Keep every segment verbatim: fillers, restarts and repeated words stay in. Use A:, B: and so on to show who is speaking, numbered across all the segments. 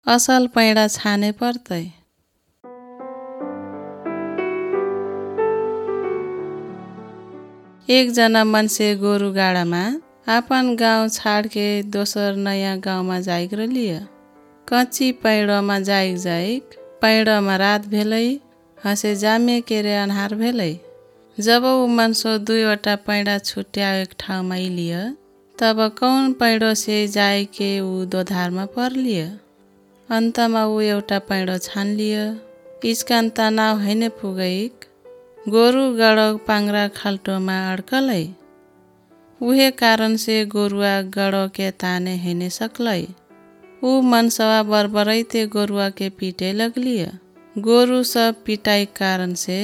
A: असल पैडा छाने पर्तै। एक जना मान्छे गोरु गाडामा आपन गाउँ छाडके दोसर नयाँ गाउँमा जाइक रलिय। कच्ची पैडोमा जाइक जाइक पैडोमा रात भेलै, हसे जामे केरे अन्हार भेलै। जब ऊ मन्सो दुईवटा पैडा छुट्याओ एक ठाउँमा इलिय, तब कौन पैडो से जाइके ऊ दोधारमा पर्लिय। अन्तमा ऊ एउटा पैडो छानलिय। इस्कान तनाव हैने पुगैक गोरु गडो पाङ्रा खाल्टोमा अड्कलै। उहे कारण से गोरुवा गडो के ताने हैने सक्लै। ऊ मनसवा बरबरैते गोरुवा के पीटे लगलिय। गोरु सब पिटाई कारण से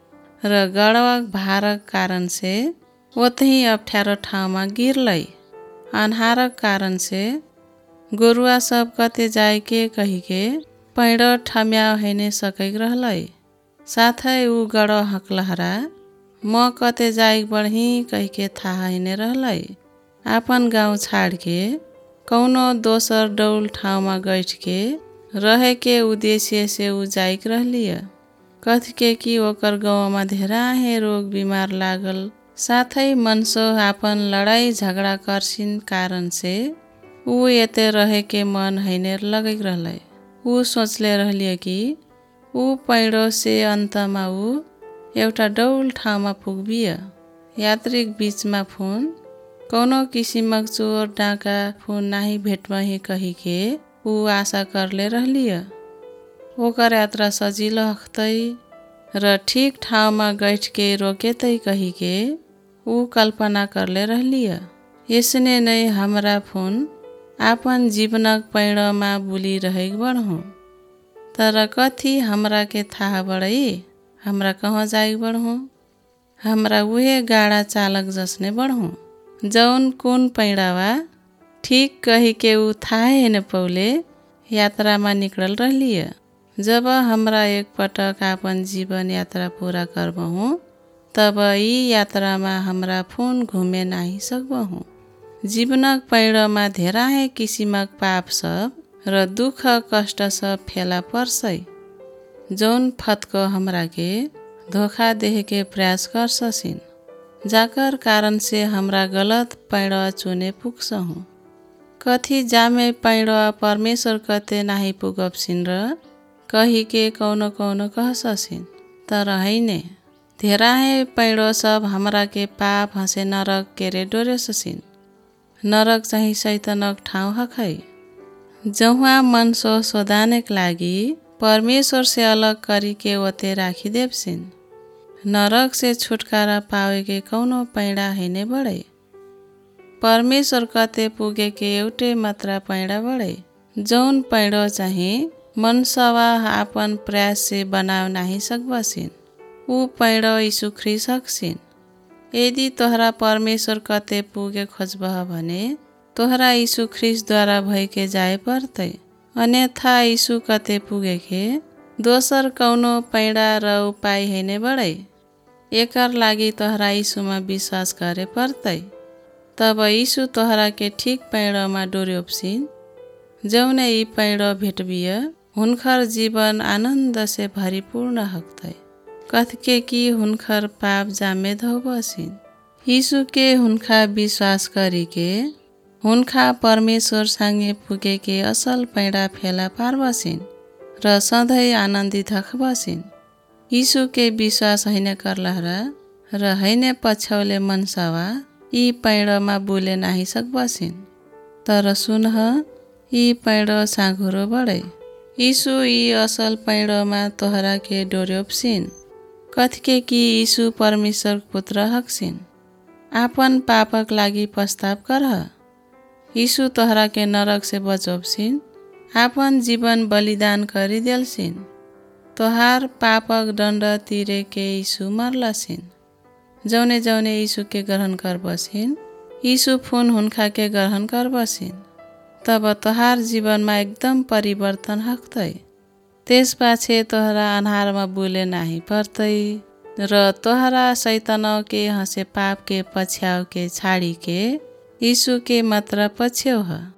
A: र गडवा भारक कारण से ओतही अप्ठ्यारो ठाउँमा गिरलै। अन्हारक कारण से गोरुवा सब कते जाइके कहिके पैडो ठम्याउ हैने सकैक रहलै। साथै ऊ गडो हक्लहरा म कते जाइक बढी कहिके थाहा हैने रहलै। आपन गाउँ छाडके कौनो दोसर डौल ठाउँमा गइठके रहेके उद्देश्य से ऊ जाइक रहलिय। कथिके कि ओकर गाउँमा धेराहे रोग बिमार लागल, साथै मन्सो आपन लडाई झगडा कर्सिन कारण से ऊ एते रहेके मन हैने लगैक रहलै। ऊ सोच्ले रहलिय कि ऊ पैडो से अन्तमा ऊ एउटा डौल ठाउँमा पुग्बिय। यात्रीक बीचमा फुन कौनो किसिमक चोर डाका फुन नाही भेट्मही कहिके ऊ आशा करले रहलिय। ओकर यात्रा सजिलो हख्तै र ठीक ठाउँमा गइठके रोकेतै कहिके ऊ कल्पना करले रहलिय। यसने नै हमरा फुन आपन जीवनक पैडोमा बुली रहेक बढ्हु। तर कथी हमरा के थाहा बढै हमरा कहाँ जाइक बढ्हु। हमरा उहे गाडा चालक जसने बढ्हु, जौन कुन पैडावा ठीक कहिके ऊ थाहै हैने पौले यात्रामा निकडल रहलिय। जब हमरा एक पटक आपन जीवन यात्रा पूरा करबहु, तब यी यात्रामा हमरा फुन घुमे नाही सक्बहु। जीवनक पैडोमा धेराहे किसिमक पाप सब र दुख कष्ट सब फेला पर्सै, जौन फतको हमरा के धोखा देहेके प्रयास कर्ससिन। जाकर कारण से हमरा गलत पैडो चुने पुग्सहु। कथी जामे पैडो परमेश्वर कते नाही पुगप्सिन र कहिके कौनो कौनो कहससिन, तर हैने। धेराहे पैडो सब हमरा के पाप हसे नरक केरे डोर्योससिन। नरक चाहिँ शैतानक ठाउँ हखै, जहाँ मन्सो सोधानेक लागि परमेश्वर से अलग करिके ओते राखिदेप्सिन। नरक से छुटकारा पावेके कौनो पैडा हैने बढै। परमेश्वर कते पुगेके एउटै मात्रा पैडा बढै, जौन पैडो चाहिँ मनसवा आपन प्रयास से बनाउ नाही सक्बसिन। ऊ पैडो यीशु ख्रीष्ट हक्सिन। यदि तोहरा परमेश्वर कते पुगे खोज्बह भने तोहरा यीशु ख्रीष्टद्वारा भइके जाए पर्तै। अन्यथा यीशु कते पुगेके दोसर कौनो पैडा र उपाय हैने बढै। एकर लागि तोहरा यीशुमा विश्वास करे पर्तै। तब यीशु तोहरा के ठीक पैडोमा डोर्योप्सिन। जौने यी पैडो भेटबिय हुनखर जीवन आनन्द से भरिपूर्ण हक्तै। कथके कि हुनखर पाप जामे धौबसिन। यीशु के हुनखा विश्वास करिके हुनखा परमेश्वर सँगे पुगेके असल पैडा फेला पार्बसिन र सधैँ आनन्दित हख्बसिन। यीशु के विश्वास हैने करलहरा र हैने पछ्यौले मनसवा यी पैडोमा बुले नाही सक्बसिन। तर सुनह, यी पैडो साँघुरो बढै। यीशु यी असल पैडोमा तोहरा के डोर्योप्सिन। कथके कि यीशु परमेश्वर पुत्र हक्सिन। आपन पापक लागि पश्चाताप करह। यीशु तोहरा के नरक से बचोप्सिन। आपन जीवन बलिदान करिदेल्सिन। तोहार पापक दण्ड तिरेके यीशु मरलसिन। जौने जौने यीशु के ग्रहण करबसिन, यीशु फुन हुनखा के ग्रहण करबसिन। तब तोहार जीवनमा एकदम परिवर्तन हक्तै। त्यसपाछे तोहरा अन्हारमा बुले नाही पर्तै र तोहरा शैतानौ के हसे पाप के पछ्याउ के छाडी के यीशु के मात्र पछ्यौ ह।